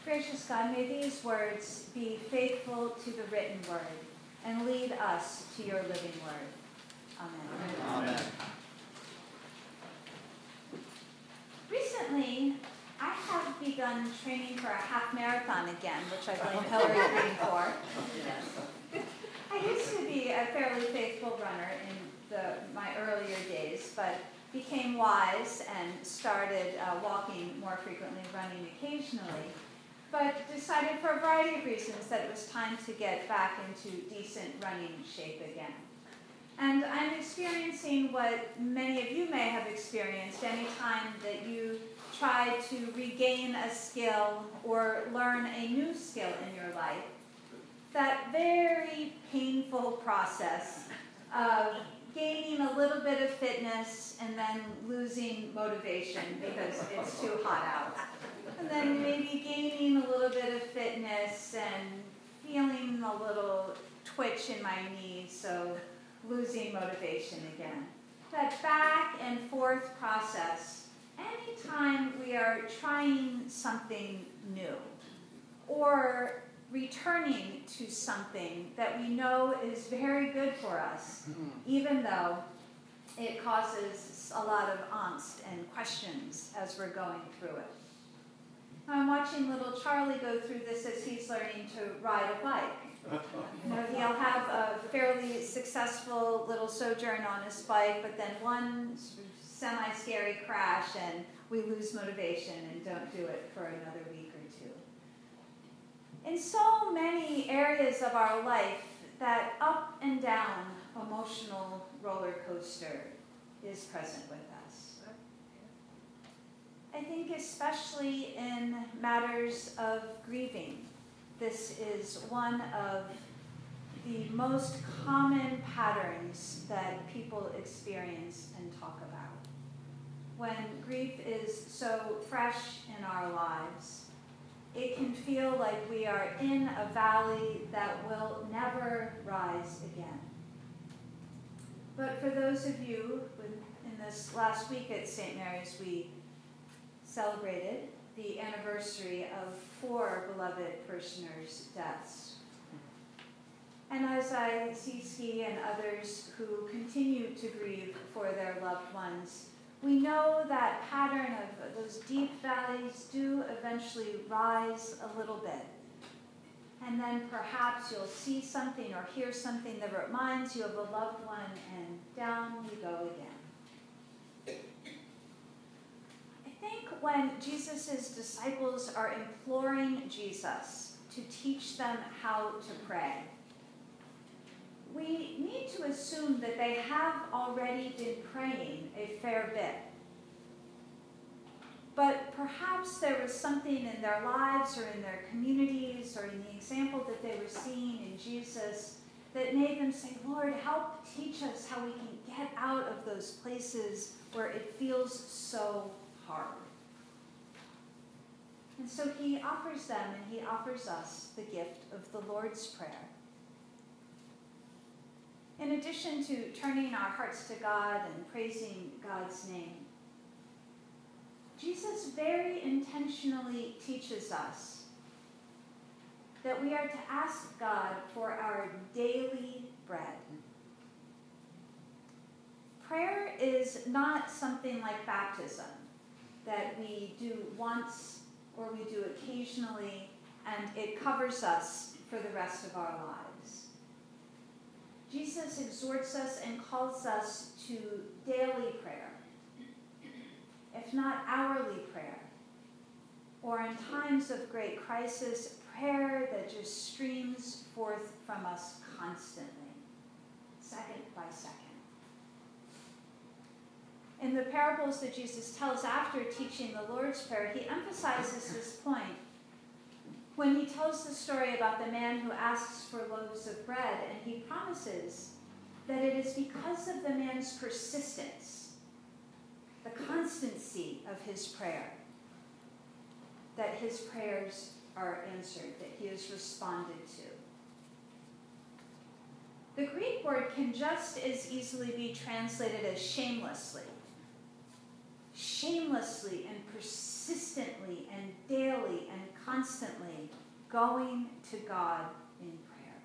Gracious God, may these words be faithful to the written word and lead us to your living word. Amen. Amen. Recently, I have begun training for a half marathon again, which I blame Hillary Green for. I used to be a fairly faithful runner in my earlier days, but became wise and started walking more frequently, running occasionally, but decided for a variety of reasons that it was time to get back into decent running shape again. And I'm experiencing what many of you may have experienced any time that you try to regain a skill or learn a new skill in your life. That very painful process of gaining a little bit of fitness and then losing motivation because it's too hot out. And then maybe gaining a little bit of fitness and feeling a little twitch in my knees, so losing motivation again. That back and forth process, anytime we are trying something new or returning to something that we know is very good for us, even though it causes a lot of angst and questions as we're going through it. I'm watching little Charlie go through this as he's learning to ride a bike. You know, he'll have a fairly successful little sojourn on his bike, but then one semi-scary crash and we lose motivation and don't do it for another week or two. In so many areas of our life, that up and down emotional roller coaster is present with us. I think especially in matters of grieving, this is one of the most common patterns that people experience and talk about. When grief is so fresh in our lives, it can feel like we are in a valley that will never rise again. But for those of you, in this last week at St. Mary's, we celebrated the anniversary of 4 beloved parishioners' deaths. And as I see Ski and others who continue to grieve for their loved ones, we know that pattern of those deep valleys do eventually rise a little bit. And then perhaps you'll see something or hear something that reminds you of a loved one, and down you go again. I think when Jesus' disciples are imploring Jesus to teach them how to pray, we need to assume that they have already been praying a fair bit. But perhaps there was something in their lives or in their communities or in the example that they were seeing in Jesus that made them say, Lord, help teach us how we can get out of those places where it feels so hard. And so he offers them and he offers us the gift of the Lord's Prayer. In addition to turning our hearts to God and praising God's name, Jesus very intentionally teaches us that we are to ask God for our daily bread. Prayer is not something like baptism that we do once or we do occasionally and it covers us for the rest of our lives. Jesus exhorts us and calls us to daily prayer, if not hourly prayer, or in times of great crisis, prayer that just streams forth from us constantly, second by second. In the parables that Jesus tells after teaching the Lord's Prayer, he emphasizes this point when he tells the story about the man who asks for loaves of bread, and he promises that it is because of the man's persistence, the constancy of his prayer, that his prayers are answered, that he is responded to. The Greek word can just as easily be translated as shamelessly. Shamelessly and persistently and daily and constantly going to God in prayer.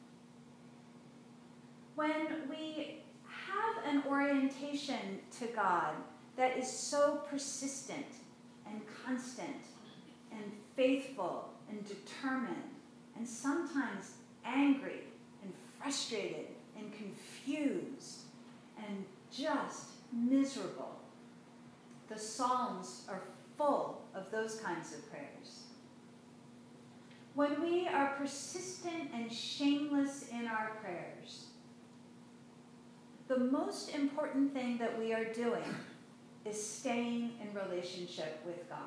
When we have an orientation to God that is so persistent and constant and faithful and determined and sometimes angry and frustrated and confused and just miserable, the Psalms are full of those kinds of prayers. When we are persistent and shameless in our prayers, the most important thing that we are doing is staying in relationship with God.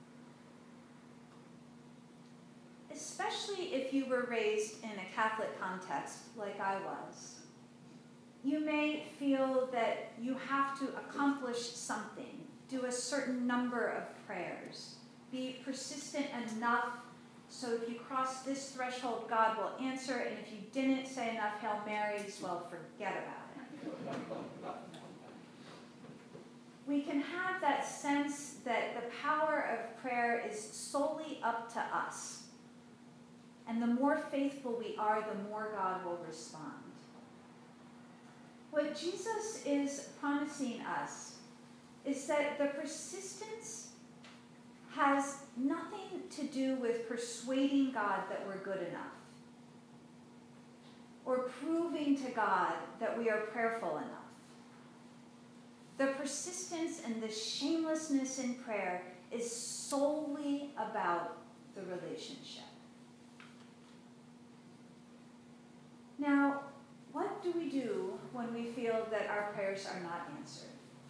Especially if you were raised in a Catholic context like I was, you may feel that you have to accomplish something, do a certain number of prayers, be persistent enough so if you cross this threshold, God will answer, and if you didn't say enough Hail Marys, well, forget about it. We can have that sense that the power of prayer is solely up to us. And the more faithful we are, the more God will respond. What Jesus is promising us is that the persistence has nothing to do with persuading God that we're good enough, or proving to God that we are prayerful enough. The persistence and the shamelessness in prayer is solely about the relationship. Now, what do we do when we feel that our prayers are not answered?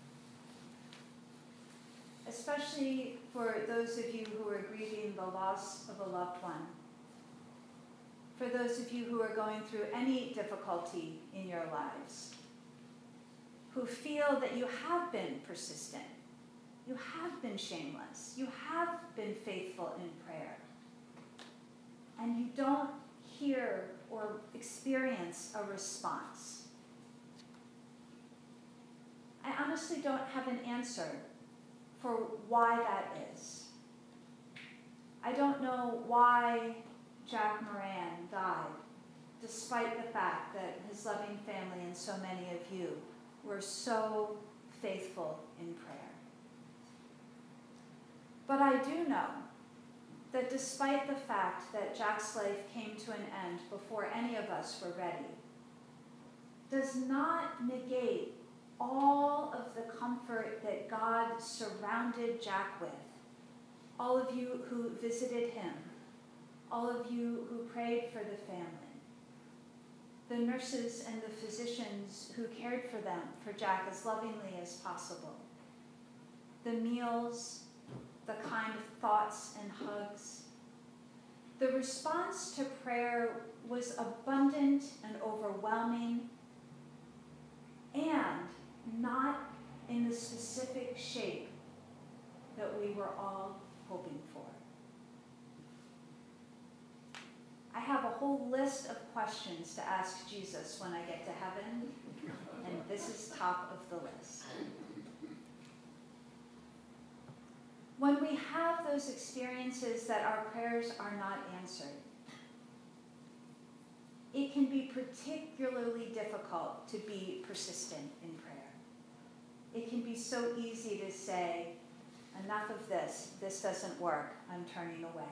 Especially for those of you who are grieving the loss of a loved one. For those of you who are going through any difficulty in your lives. Who feel that you have been persistent. You have been shameless. You have been faithful in prayer. And you don't hear or experience a response. I honestly don't have an answer for why that is. I don't know why Jack Moran died, despite the fact that his loving family and so many of you were so faithful in prayer. But I do know that despite the fact that Jack's life came to an end before any of us were ready, does not negate all of the comfort that God surrounded Jack with. All of you who visited him, all of you who prayed for the family, the nurses and the physicians who cared for them, for Jack, as lovingly as possible, the meals, the kind thoughts and hugs. The response to prayer was abundant and overwhelming, and not in the specific shape that we were all hoping for. I have a whole list of questions to ask Jesus when I get to heaven, and this is top of the list. When we have those experiences that our prayers are not answered, it can be particularly difficult to be persistent in prayer. It can be so easy to say, enough of this doesn't work, I'm turning away.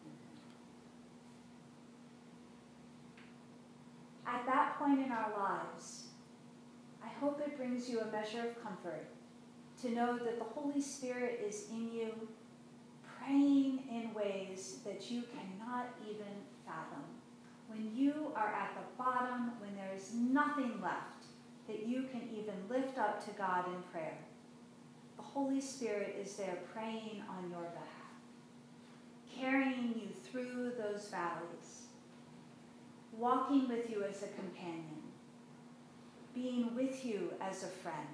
At that point in our lives, I hope it brings you a measure of comfort to know that the Holy Spirit is in you, praying in ways that you cannot even fathom. When you are at the bottom, when there is nothing left that you can even lift up to God in prayer, the Holy Spirit is there praying on your behalf, carrying you through those valleys, walking with you as a companion, being with you as a friend.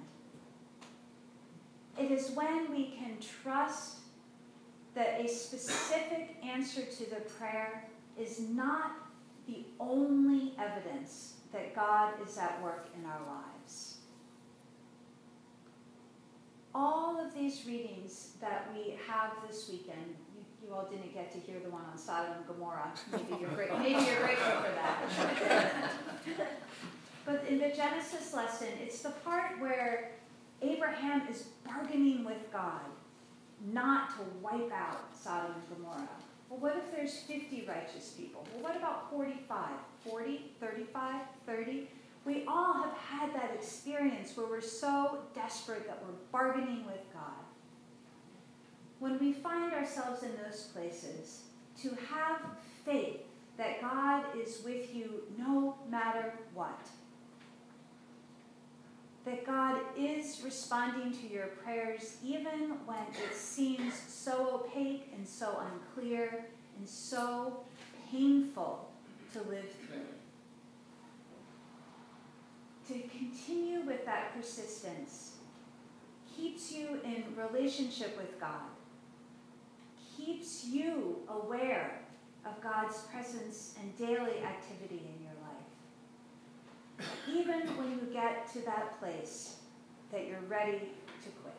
It is when we can trust that a specific answer to the prayer is not the only evidence that God is at work in our lives. All of these readings that we have this weekend, you you all didn't get to hear the one on Sodom and Gomorrah. Maybe you're grateful for that. But in the Genesis lesson, it's the part where Abraham is bargaining with God not to wipe out Sodom and Gomorrah. Well, what if there's 50 righteous people? Well, what about 45, 40, 35, 30? We all have had that experience where we're so desperate that we're bargaining with God. When we find ourselves in those places, to have faith that God is with you no matter what, that God is responding to your prayers even when it seems so opaque and so unclear and so painful to live through. To continue with that persistence keeps you in relationship with God, keeps you aware of God's presence and daily activity in your life, even when you get to that place that you're ready to quit.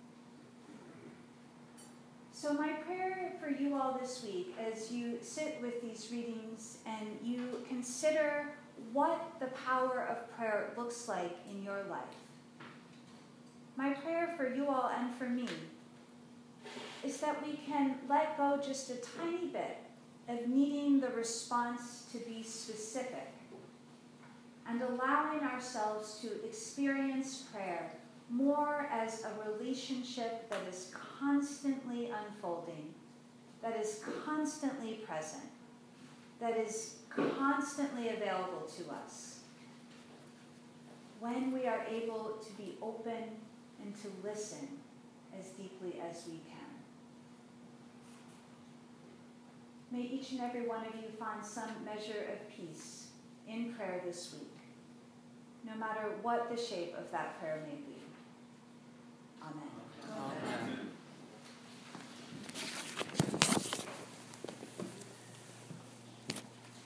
So my prayer for you all this week, as you sit with these readings and you consider what the power of prayer looks like in your life, my prayer for you all and for me is that we can let go just a tiny bit of needing the response to be specific and allowing ourselves to experience prayer more as a relationship that is constantly unfolding, that is constantly present, that is constantly available to us, when we are able to be open and to listen as deeply as we can. May each and every one of you find some measure of peace in prayer this week, no matter what the shape of that prayer may be. Amen. Amen.